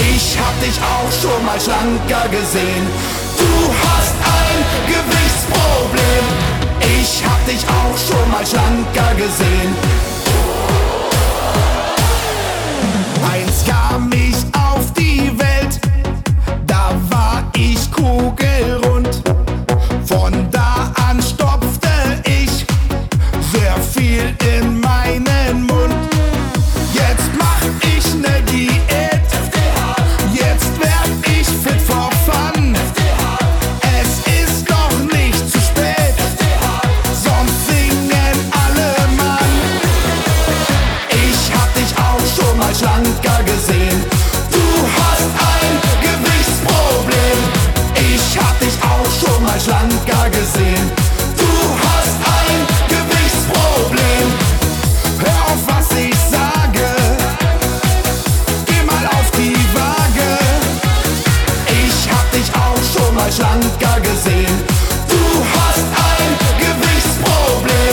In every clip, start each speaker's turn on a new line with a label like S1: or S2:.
S1: Ich hab dich auch schon mal schlanker gesehen. Du hast ein Gewichtsproblem. Ich hab dich auch schon mal schlanker gesehen. Einst kam ich auf die Welt, da war ich kugelrund. Von da an stopfte ich sehr viel in meinen Mund. Jetzt mach ich ne Diät, jetzt werd ich fit for fun. Es ist noch nicht zu spät, sonst singen alle Mann. Ich hab dich auch schon mal schlanker gesehen. Du hast ein Gewichtsproblem. Ich hab dich auch schon mal schlanker gesehen. Du hast ein Gewichtsproblem. Hör auf, was ich sage. Geh mal auf die Waage. Ich hab dich auch schon mal schlanker gesehen. Du hast ein Gewichtsproblem.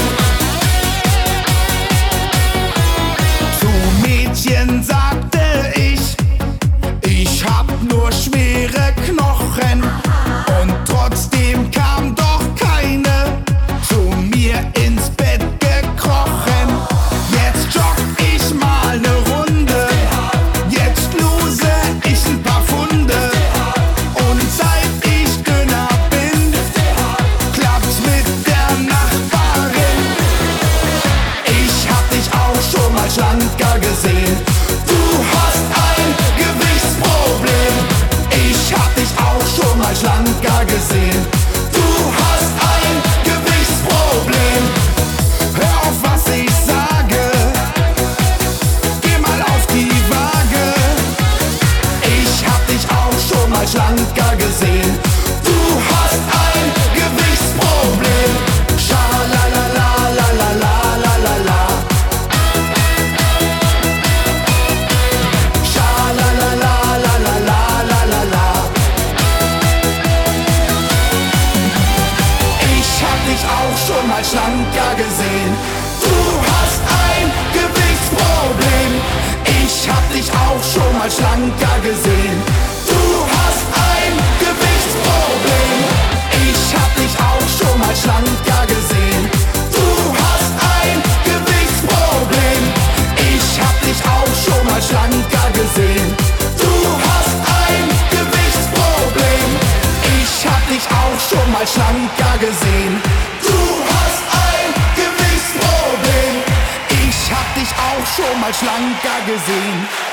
S1: Zu Mädchen sagte ich hab nur schwere Knochen. Und trotzdem kam doch keine zu mir ins Bett gekrochen. Jetzt jogg ich mal ne Runde, jetzt lose ich ein paar Pfunde. Und seit ich dünner bin, klappt's mit der Nachbarin. Ich hab dich auch schon mal schlanker gesehen. Du hast ein Gewichtsproblem. Ich hab dich auch schon mal schlanker gesehen. Du hast ein Gewichtsproblem. Hör auf, was ich sage. Geh mal auf die Waage. Ich hab dich auch schon mal schlanker gesehen. Du hast ein Gewichtsproblem. Schalalalalalalalalala. Schalalalalalalalalala. Ich hab dich auch schon mal schlanker gesehen. Du hast ein Gewichtsproblem. Ich hab dich auch schon mal schlanker gesehen. Du hast ein Gewichtsproblem. Ich hab dich auch schon mal schlanker gesehen. Du hast ein Gewichtsproblem. Ich hab dich auch schon mal schlanker gesehen. Du hast ein Gewichtsproblem. Ich hab dich auch schon mal schlanker gesehen. Du hast ein Gewichtsproblem. Ich hab dich auch schon mal schlanker gesehen.